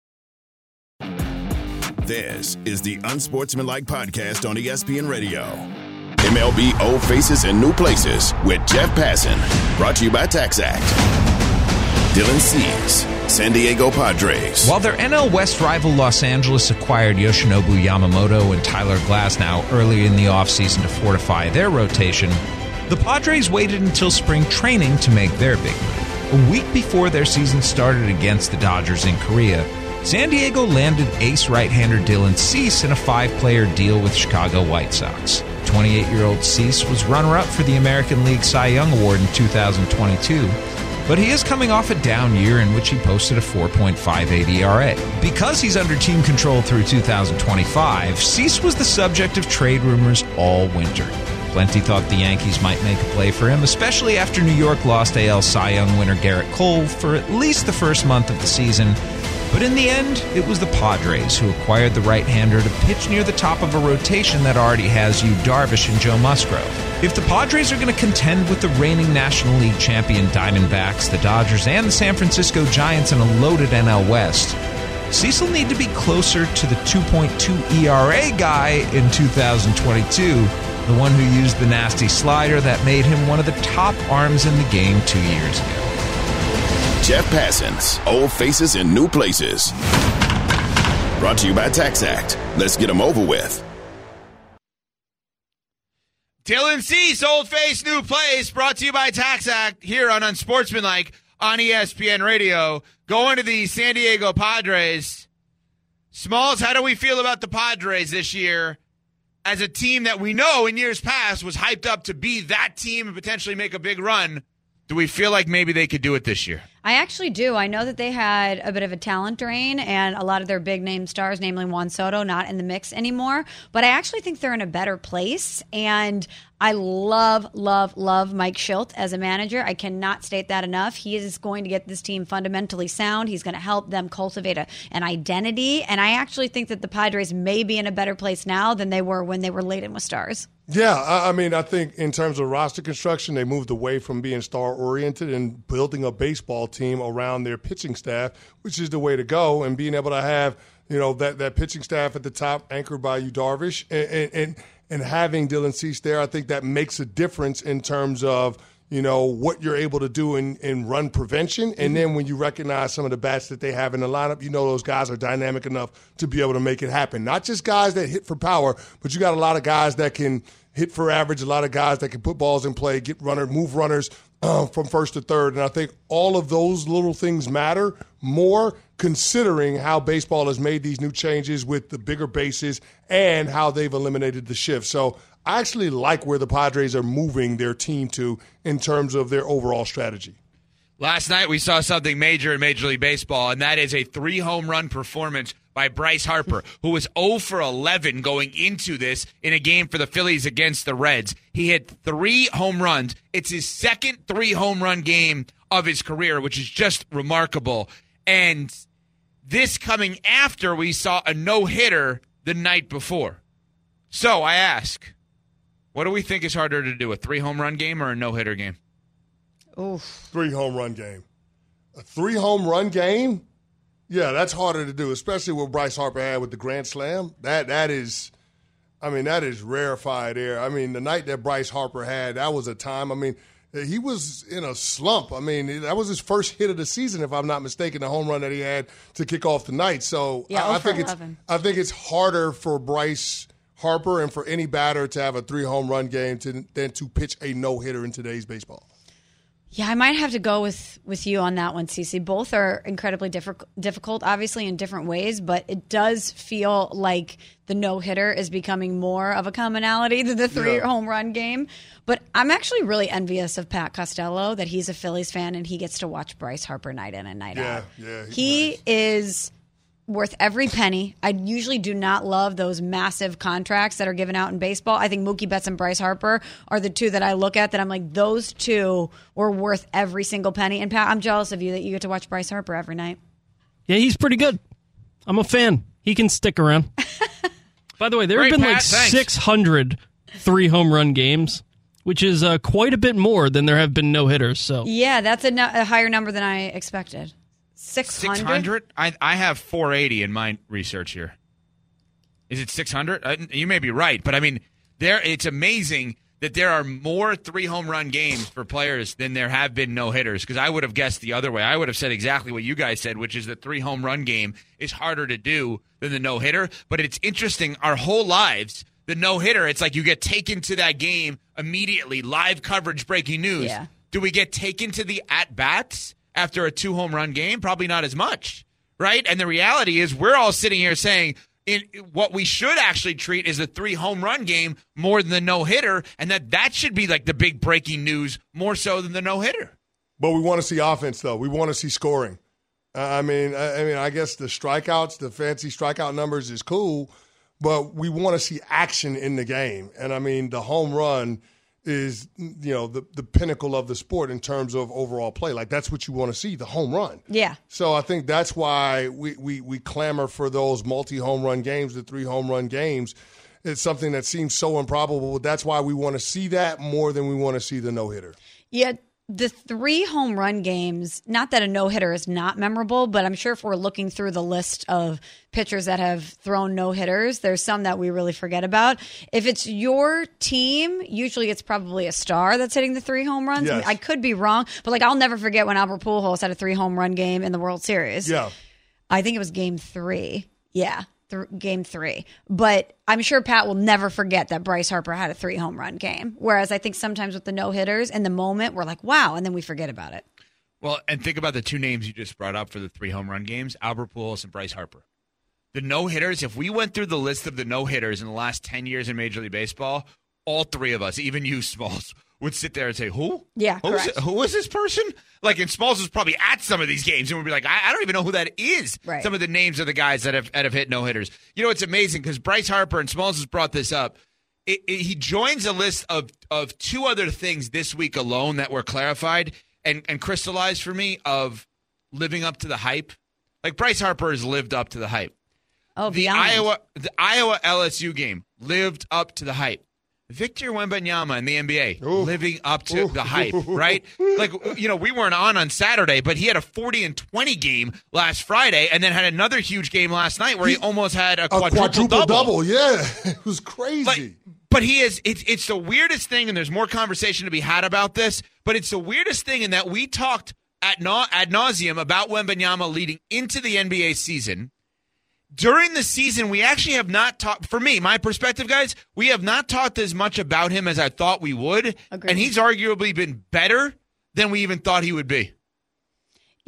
This is the Unsportsmanlike Podcast on E S P N Radio. M L B Old Faces in New Places with Jeff Passan. Brought to you by TaxAct. Dylan Cease, San Diego Padres. While their N L West rival Los Angeles acquired Yoshinobu Yamamoto and Tyler Glasnow early in the offseason to fortify their rotation, the Padres waited until spring training to make their big move. A week before their season started against the Dodgers in Korea, San Diego landed ace right-hander Dylan Cease in a five-player deal with Chicago White Sox. twenty-eight-year-old Cease was runner-up for the American League Cy Young Award in two thousand twenty-two, but he is coming off a down year in which he posted a four point five eight E R A. Because he's under team control through two thousand twenty-five, Cease was the subject of trade rumors all winter. Plenty thought the Yankees might make a play for him, especially after New York lost A L Cy Young winner Garrett Cole for at least the first month of the season. But in the end, it was the Padres who acquired the right-hander to pitch near the top of a rotation that already has Yu Darvish and Joe Musgrove. If the Padres are going to contend with the reigning National League champion Diamondbacks, the Dodgers, and the San Francisco Giants in a loaded N L West, Cease will need to be closer to the two point two E R A guy in two thousand twenty-two, the one who used the nasty slider that made him one of the top arms in the game two years ago. Jeff Passan's Old Faces in New Places. Brought to you by TaxAct. Let's get them over with. Dylan Cease, Old Face, New Place, brought to you by TaxAct here on Unsportsmanlike on E S P N Radio. Going to the San Diego Padres. Smalls, how do we feel about the Padres this year as a team that we know in years past was hyped up to be that team and potentially make a big run? Do we feel like maybe they could do it this year? I actually do. I know that they had a bit of a talent drain and a lot of their big name stars, namely Juan Soto, not in the mix anymore. But I actually think they're in a better place. And I love, love, love Mike Shildt as a manager. I cannot state that enough. He is going to get this team fundamentally sound. He's going to help them cultivate a, an identity. And I actually think that the Padres may be in a better place now than they were when they were laden with stars. Yeah, I, I mean, I think in terms of roster construction, they moved away from being star-oriented and building a baseball team around their pitching staff, which is the way to go, and being able to have, you know, that, that pitching staff at the top anchored by Yu Darvish and, and, and, and having Dylan Cease there, I think that makes a difference in terms of, you know, what you're able to do in, in run prevention. And then when you recognize some of the bats that they have in the lineup, you know those guys are dynamic enough to be able to make it happen. Not just guys that hit for power, but you got a lot of guys that can hit for average, a lot of guys that can put balls in play, get runner, move runners uh, from first to third. And I think all of those little things matter more considering how baseball has made these new changes with the bigger bases and how they've eliminated the shift. So I actually like where the Padres are moving their team to in terms of their overall strategy. Last night we saw something major in Major League Baseball, and that is a three-home run performance by Bryce Harper, who was oh for eleven going into this in a game for the Phillies against the Reds. He hit three home runs. It's his second three-home run game of his career, which is just remarkable. And this coming after we saw a no-hitter the night before. So I ask, what do we think is harder to do, a three-home run game or a no-hitter game? Oof. Three home run game. A three home run game? Yeah, that's harder to do, especially what Bryce Harper had with the Grand Slam. That That is, I mean, that is rarefied air. I mean, the night that Bryce Harper had, that was a time, I mean, he was in a slump. I mean, that was his first hit of the season, if I'm not mistaken, the home run that he had to kick off the night. So yeah, I, I think it's I think it's harder for Bryce Harper and for any batter to have a three home run game to, than to pitch a no hitter in today's baseball. Yeah, I might have to go with, with you on that one, Cece. Both are incredibly diffi- difficult, obviously, in different ways, but it does feel like the no-hitter is becoming more of a commonality than the three-home yeah. run game. But I'm actually really envious of Pat Costello that he's a Phillies fan and he gets to watch Bryce Harper night in and night yeah, out. Yeah, he nice. is worth every penny. I usually do not love those massive contracts that are given out in baseball. I think Mookie Betts and Bryce Harper are the two that I look at that I'm like, those two were worth every single penny. And Pat, I'm jealous of you that you get to watch Bryce Harper every night. Yeah, he's pretty good. I'm a fan. He can stick around. By the way, there Great, have been Pat, like thanks. six hundred three home run games, which is uh, quite a bit more than there have been no hitters. So yeah, that's a, no- a higher number than I expected. six hundred? six hundred? I, I have four eighty in my research here. Is it six hundred? Uh, you may be right, but I mean, there. It's amazing that there are more three home run games for players than there have been no hitters. Because I would have guessed the other way. I would have said exactly what you guys said, which is the three home run game is harder to do than the no hitter. But it's interesting. Our whole lives, the no hitter, it's like you get taken to that game immediately. Live coverage, breaking news. Yeah. Do we get taken to the at bats after a two home run game? Probably not as much, right? And the reality is, we're all sitting here saying, In, what we should actually treat is a three home run game more than the no hitter, and that that should be like the big breaking news more so than the no hitter. But we want to see offense, though. We want to see scoring. Uh, I mean, I, I mean, I guess the strikeouts, the fancy strikeout numbers is cool, but we want to see action in the game. And I mean, the home run is, you know, the, the pinnacle of the sport in terms of overall play. Like, that's what you want to see, the home run. Yeah. So I think that's why we, we, we clamor for those multi-home run games, the three home run games. It's something that seems so improbable, but that's why we want to see that more than we want to see the no-hitter. Yeah, the three home run games, not that a no-hitter is not memorable, but I'm sure if we're looking through the list of pitchers that have thrown no-hitters, there's some that we really forget about. If it's your team, usually it's probably a star that's hitting the three home runs. Yes. I mean, I could be wrong, but like I'll never forget when Albert Pujols had a three home run game in the World Series. Yeah. I think it was game three. Yeah. Th- game three. But I'm sure Pat will never forget that Bryce Harper had a three home run game. Whereas I think sometimes with the no hitters, in the moment, we're like, wow, and then we forget about it. Well, and think about the two names you just brought up for the three home run games, Albert Pujols and Bryce Harper. The no hitters, if we went through the list of the no hitters in the last ten years in Major League Baseball, all three of us, even you, Smalls, would sit there and say, who? Yeah, Who's correct. it? Who is this person? Like, and Smalls was probably at some of these games and would be like, I, I don't even know who that is. Right. Some of the names of the guys that have, that have hit no-hitters. You know, it's amazing because Bryce Harper, and Smalls has brought this up, it, it, he joins a list of, of two other things this week alone that were clarified and, and crystallized for me of living up to the hype. Like, Bryce Harper has lived up to the hype. Oh, the beyond. Iowa, the Iowa L S U game lived up to the hype. Victor Wembanyama in the N B A Ooh. living up to Ooh. the hype, right? Like, you know, we weren't on on Saturday, but he had a forty and twenty game last Friday and then had another huge game last night where he, he almost had a, a quadruple, quadruple double. double. Yeah, it was crazy. Like, but he is, it's, it's the weirdest thing, and there's more conversation to be had about this, but it's the weirdest thing in that we talked ad, na- ad nauseum about Wembanyama leading into the N B A season. During the season, we actually have not talked, for me, my perspective, guys, we have not talked as much about him as I thought we would. Agreed. And he's arguably been better than we even thought he would be.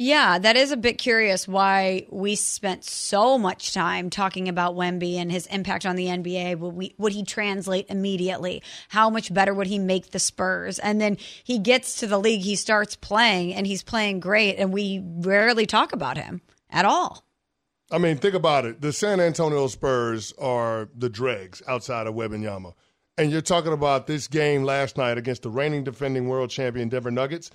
Yeah, that is a bit curious why we spent so much time talking about Wemby and his impact on the N B A. Would, we, would he translate immediately? How much better would he make the Spurs? And then he gets to the league, he starts playing, and he's playing great, and we rarely talk about him at all. I mean, think about it. The San Antonio Spurs are the dregs outside of Wembanyama. And you're talking about this game last night against the reigning defending world champion Denver Nuggets.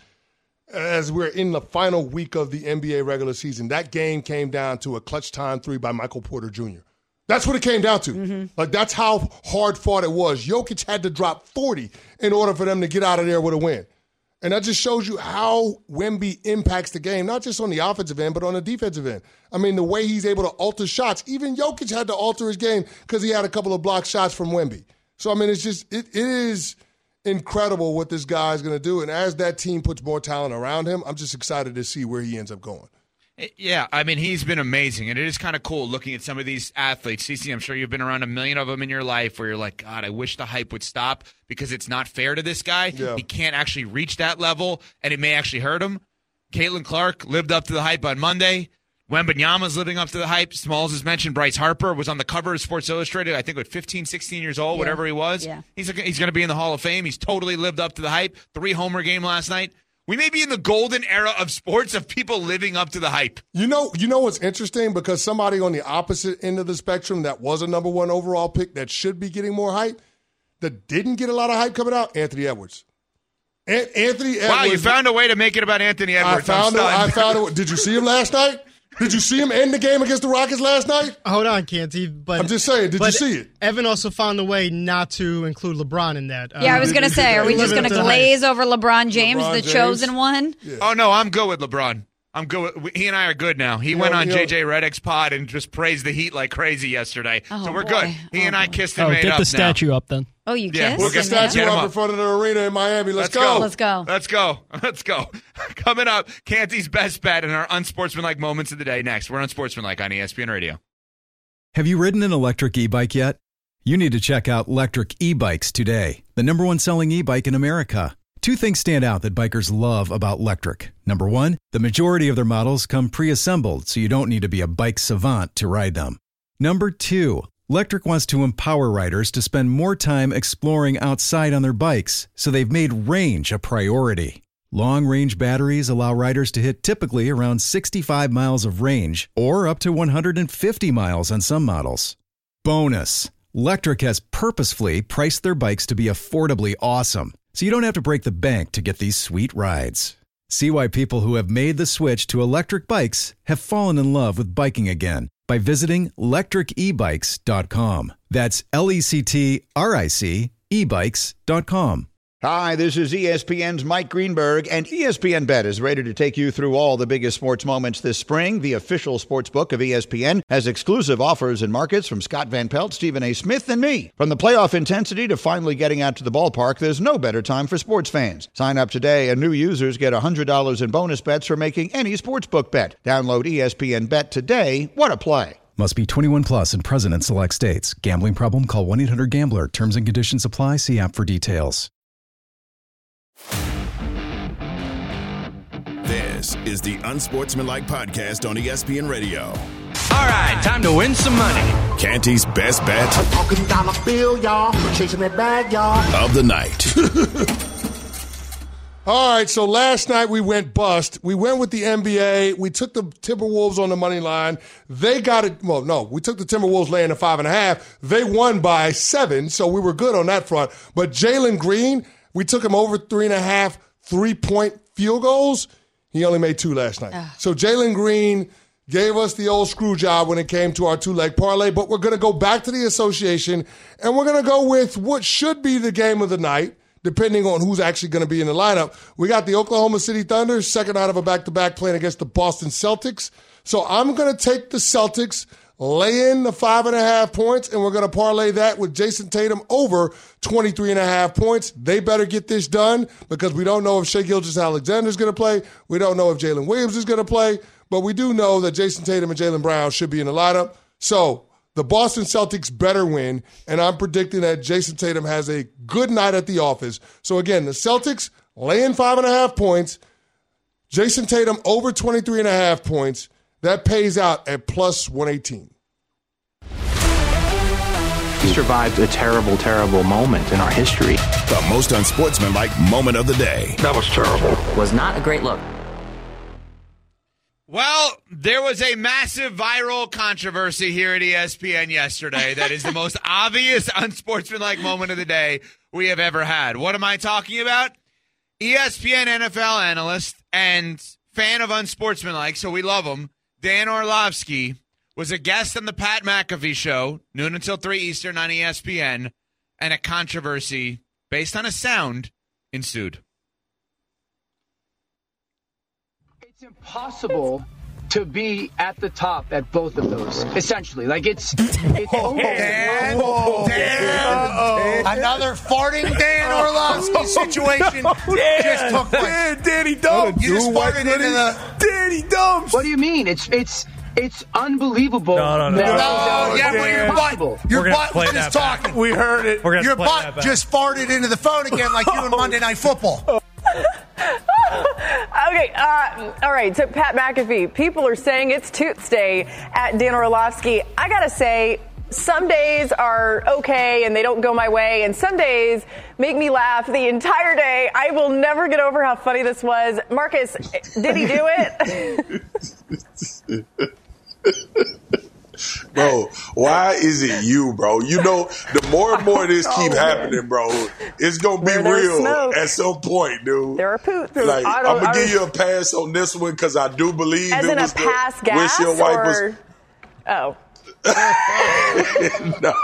As we're in the final week of the N B A regular season, that game came down to a clutch time three by Michael Porter Junior That's what it came down to. Mm-hmm. Like, that's how hard fought it was. Jokic had to drop forty in order for them to get out of there with a win. And that just shows you how Wemby impacts the game, not just on the offensive end, but on the defensive end. I mean, the way he's able to alter shots. Even Jokic had to alter his game because he had a couple of blocked shots from Wemby. So, I mean, it's just, it, it is incredible what this guy is going to do. And as that team puts more talent around him, I'm just excited to see where he ends up going. Yeah, I mean, he's been amazing. And it is kind of cool looking at some of these athletes. Cece, I'm sure you've been around a million of them in your life where you're like, God, I wish the hype would stop because it's not fair to this guy. Yeah. He can't actually reach that level, and it may actually hurt him. Caitlin Clark lived up to the hype on Monday. Wembanyama's living up to the hype. Smalls has mentioned Bryce Harper was on the cover of Sports Illustrated, I think, at fifteen, sixteen years old, yeah. whatever he was. Yeah. He's, he's going to be in the Hall of Fame. He's totally lived up to the hype. Three-homer game last night. We may be in the golden era of sports of people living up to the hype. You know, you know what's interesting? Because somebody on the opposite end of the spectrum that was a number one overall pick that should be getting more hype, that didn't get a lot of hype coming out, Anthony Edwards. An- Anthony Edwards. Wow, you found a way to make it about Anthony Edwards. I found it. I found it. Did you see him last night? Did you see him end the game against the Rockets last night? Hold on, Canty. But I'm just saying, did you see it? Evan also found a way not to include LeBron in that. Yeah, um, I was going to say, are we just going to glaze over LeBron James, LeBron the James. chosen one? Yeah. Oh, no, I'm good with LeBron. I'm good. With, he and I are good now. He you went know, on J J Redick's pod and just praised the Heat like crazy yesterday. Oh, so we're boy. good. He oh, and I kissed and oh, made get up the statue now. up then. Oh, you yeah, kissed? We'll get the statue up, up in front of the arena in Miami. Let's, Let's go. go. Let's go. Let's go. Let's go. Coming up, Canty's best bet and our unsportsmanlike moments of the day next. We're Unsportsmanlike on E S P N Radio. Have you ridden an electric e-bike yet? You need to check out Lectric E-Bikes today, the number one selling e-bike in America. Two things stand out that bikers love about Lectric. Number one, the majority of their models come pre-assembled, so you don't need to be a bike savant to ride them. Number two, Lectric wants to empower riders to spend more time exploring outside on their bikes, so they've made range a priority. Long-range batteries allow riders to hit typically around sixty-five miles of range, or up to one hundred fifty miles on some models. Bonus, Lectric has purposefully priced their bikes to be affordably awesome, so you don't have to break the bank to get these sweet rides. See why people who have made the switch to electric bikes have fallen in love with biking again by visiting lectric e bikes dot com. That's L E C T R I C e bikes dot com. Hi, this is E S P N's Mike Greenberg, and E S P N Bet is ready to take you through all the biggest sports moments this spring. The official sports book of E S P N has exclusive offers and markets from Scott Van Pelt, Stephen A. Smith, and me. From the playoff intensity to finally getting out to the ballpark, there's no better time for sports fans. Sign up today, and new users get one hundred dollars in bonus bets for making any sportsbook bet. Download E S P N Bet today. What a play. Must be twenty-one plus and present in select states. Gambling problem? Call one eight hundred gambler. Terms and conditions apply. See app for details. This is the Unsportsmanlike Podcast on E S P N Radio. All right, time to win some money. Canty's best bet. I'm talking dollar bill, y'all. Chasing that bag, y'all. Of the night. All right, so last night we went bust. We went with the N B A. We took the Timberwolves on the money line. They got it. Well, no, we took the Timberwolves laying a five and a half. They won by seven, so we were good on that front. But Jalen Green, we took him over three and a half three-point field goals. He only made two last night. Ugh. So Jalen Green gave us the old screw job when it came to our two-leg parlay, but we're going to go back to the association, and we're going to go with what should be the game of the night, depending on who's actually going to be in the lineup. We got the Oklahoma City Thunder, second out of a back-to-back, playing against the Boston Celtics. So I'm going to take the Celtics, lay in the five and a half points, and we're going to parlay that with Jason Tatum over twenty-three and a half points. They better get this done because we don't know if Shai Gilgeous-Alexander is going to play. We don't know if Jalen Williams is going to play, but we do know that Jason Tatum and Jaylen Brown should be in the lineup. So the Boston Celtics better win, and I'm predicting that Jason Tatum has a good night at the office. So again, the Celtics lay in five and a half points. Jason Tatum over twenty-three and a half points. That pays out at plus one eighteen. He survived a terrible, terrible moment in our history. The most unsportsmanlike moment of the day. That was terrible. Was not a great look. Well, there was a massive viral controversy here at E S P N yesterday that is the most obvious unsportsmanlike moment of the day we have ever had. What am I talking about? E S P N N F L analyst and fan of unsportsmanlike, so we love him, Dan Orlovsky, was a guest on the Pat McAfee show, noon until three Eastern on E S P N, and a controversy based on a sound ensued. It's impossible to be at the top at both of those, essentially. Like, it's... it's oh, Dan, oh, Dan, Dan. Another farting Dan Orlovsky situation Dan. just took place. Dan, Danny Dumps. You just farted into the... Danny Dumps. What do you mean? It's... it's It's unbelievable. No, no, no. that- No, yeah, but your Impossible. butt, your We're gonna butt play was that just back. talking. We heard it. We're gonna Your play butt that back. just farted into the phone again like you in Monday Night Football. Okay, uh, all right, so Pat McAfee, people are saying it's Toots Day at Dan Orlovsky. I gotta say, some days are okay and they don't go my way, and some days make me laugh the entire day. I will never get over how funny this was. Marcus, did he do it? Bro, why is it you, bro? You know, the more and more this keep happening, bro, it's gonna be Where there's real smoke, at some point, dude. there are poots. Like, I I'm don't- gonna I give you don't- a pass on this one because I do believe As it in a was the pass gas windshield wipers. or... Oh. No.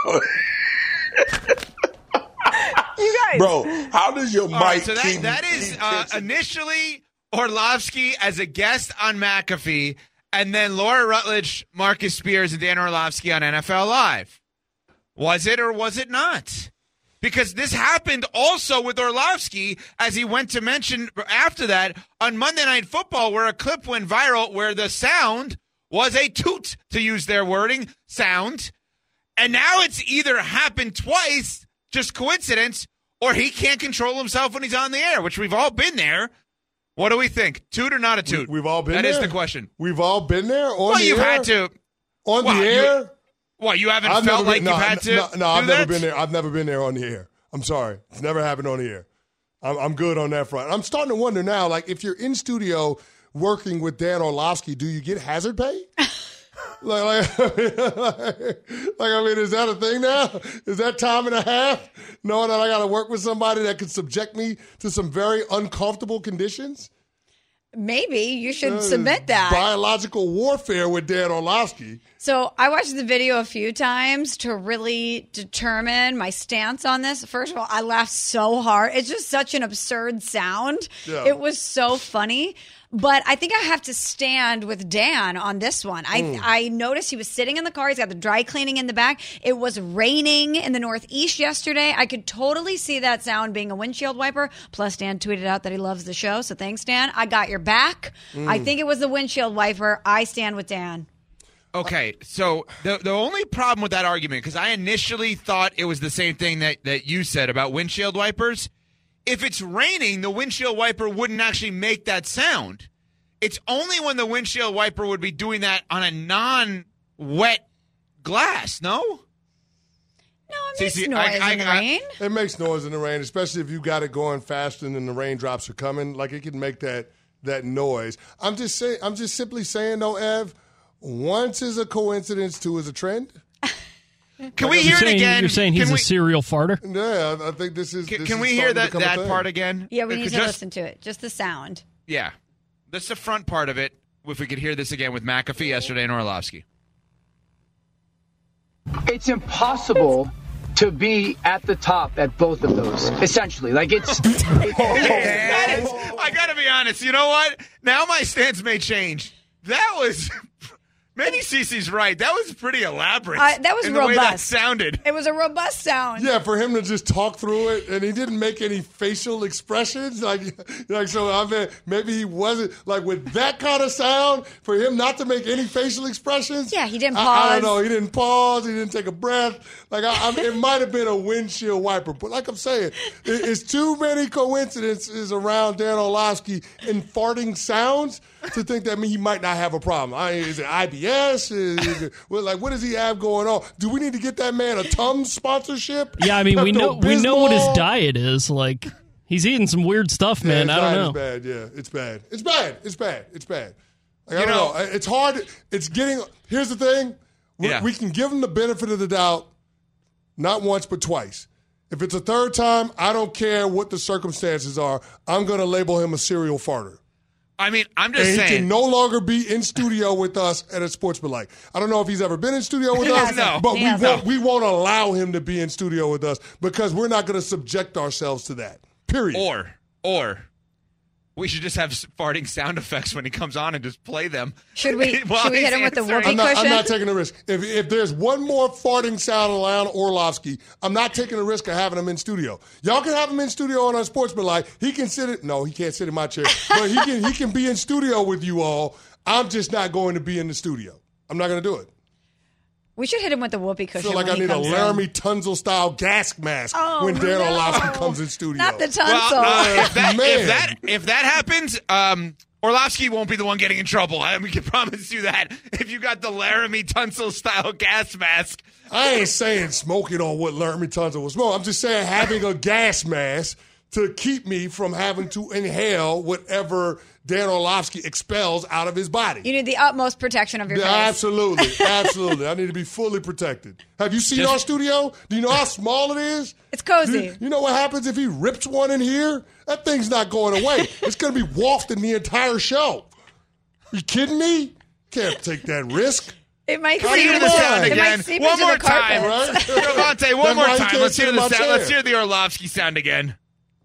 You guys. Bro, how does your All mic right, so that, keep... that is uh, initially Orlovsky as a guest on McAfee, and then Laura Rutledge, Marcus Spears, and Dan Orlovsky on N F L Live. Was it or was it not? Because this happened also with Orlovsky, as he went to mention after that on Monday Night Football, where a clip went viral where the sound was a toot, to use their wording, sound. And now it's either happened twice, just coincidence, or he can't control himself when he's on the air, which we've all been there. What do we think? Toot or not a toot? We, we've all been That there. That is the question. We've all been there on well, the you've air. had to. On What, the you- air? What, you haven't I've felt never like been, no, you've had to No, no do I've that? never been there. I've never been there on the air. I'm sorry. It's never happened on the air. I'm, I'm good on that front. I'm starting to wonder now, like, if you're in studio working with Dan Orlovsky, do you get hazard pay? like, like, like, like, I mean, is that a thing now? Is that time and a half? Knowing that I got to work with somebody that could subject me to some very uncomfortable conditions? Maybe you should Uh, submit that. Biological warfare with Dan Orlovsky. So I watched the video a few times to really determine my stance on this. First of all, I laughed so hard. It's just such an absurd sound. Yeah. It was so funny. But I think I have to stand with Dan on this one. I Mm. I noticed he was sitting in the car. He's got the dry cleaning in the back. It was raining in the Northeast yesterday. I could totally see that sound being a windshield wiper. Plus, Dan tweeted out that he loves the show. So thanks, Dan. I got your back. Mm. I think it was the windshield wiper. I stand with Dan. Okay, so the the only problem with that argument, because I initially thought it was the same thing that, that you said about windshield wipers. If it's raining, the windshield wiper wouldn't actually make that sound. It's only when the windshield wiper would be doing that on a non-wet glass, no? No, it makes See, see, noise I- I- in the I- rain. It makes noise in the rain, especially if you got it going faster than the raindrops are coming. Like, it can make that that noise. I'm just saying. I'm just simply saying, though, Ev. Once is a coincidence, two is a trend. Can we You're hear it saying- again? You're saying he's Can a we- serial farter? Yeah, I think this is. Can, this can is we hear starting to that, become a that thing. part again? Yeah, we need to Just- listen to it. Just the sound. Yeah. That's the front part of it. If we could hear this again with McAfee yesterday and Orlovsky. It's impossible to be at the top at both of those, essentially. Like, it's... it's That is- I got to be honest. You know what? Now my stance may change. That was Maybe Cece's right. That was pretty elaborate. Uh, that was in the robust. way that sounded. It was a robust sound. Yeah, for him to just talk through it, and he didn't make any facial expressions. Like, like so, I mean, maybe he wasn't, like, with that kind of sound, for him not to make any facial expressions. Yeah, he didn't I, pause. I don't know. He didn't pause. He didn't take a breath. Like, I, I mean, it might have been a windshield wiper. But like I'm saying, it, it's too many coincidences around Dan Orlovsky and farting sounds to think that I mean, he might not have a problem. I mean, is it I B S? Is, is it, well, like, what does he have going on? Do we need to get that man a Tums sponsorship? Yeah, I mean, we know we know what his diet is. Like, he's eating some weird stuff, man. Yeah, I don't know. It's bad. Yeah, it's bad. It's bad. It's bad. It's bad. Like, I You don't know- know. It's hard. It's getting. Here's the thing. We, Yeah. we can give him the benefit of the doubt, not once but twice. If it's a third time, I don't care what the circumstances are. I'm going to label him a serial farter. I mean, I'm just and he saying. can no longer be in studio with us at a Sportsmanlike. I don't know if he's ever been in studio with He us, hasn't. but He we hasn't. won't, we won't allow him to be in studio with us because we're not going to subject ourselves to that. Period. Or, or, we should just have farting sound effects when he comes on and just play them. Should we, While should we he's hit him with the answering. whoopee I'm not, cushion? I'm not taking a risk. If if there's one more farting sound around Orlovsky, I'm not taking a risk of having him in studio. Y'all can have him in studio on Unsportsmanlike. He can sit it. No, he can't sit in my chair. But he can he can be in studio with you all. I'm just not going to be in the studio. I'm not going to do it. We should hit him with the whoopee I cushion. feel like when I he need a comes in. Laramie Tunzel style gas mask Oh, when Dan no. Orlovsky comes in studio. Not the tonsil. Well, uh, if, that, Man. if that if that happens, um, Orlovsky won't be the one getting in trouble. I, we can promise you that. If you got the Laramie Tunsil style gas mask, I ain't saying smoking on what Laramie Tunsil was smoking. I'm just saying having a gas mask to keep me from having to inhale whatever Dan Orlovsky expels out of his body. You need the utmost protection of your Yeah, face. absolutely, absolutely. I need to be fully protected. Have you seen Just- our studio? Do you know how small it is? It's cozy. You, you know what happens if he rips one in here? That thing's not going away. It's going to be wafting the entire show. You kidding me? Can't take that risk. It might Let's seep hear into the the, sound it again. might seep One into more the carpet. time, Right? Devontae, one That's more why he time. can't Let's sit hear in the my sound. chair. Let's hear the Orlovsky sound again.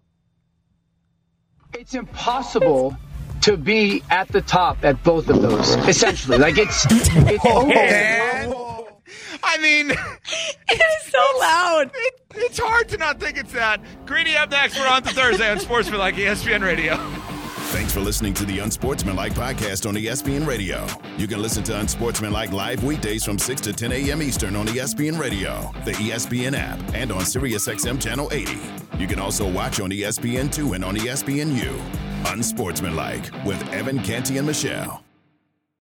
It's impossible to be at the top at both of those. Essentially, like it's it's almost. I mean, It is so loud. it, it's hard to not think it's that. Greeny up next. We're on to Thursday on Sportsmanlike E S P N Radio. Thanks for listening to the Unsportsmanlike podcast on E S P N Radio. You can listen to Unsportsmanlike live weekdays from six to ten a.m. Eastern on E S P N Radio, the E S P N app, and on SiriusXM Channel eighty. You can also watch on E S P N two and on E S P N U. Unsportsmanlike with Evan Canty and Michelle.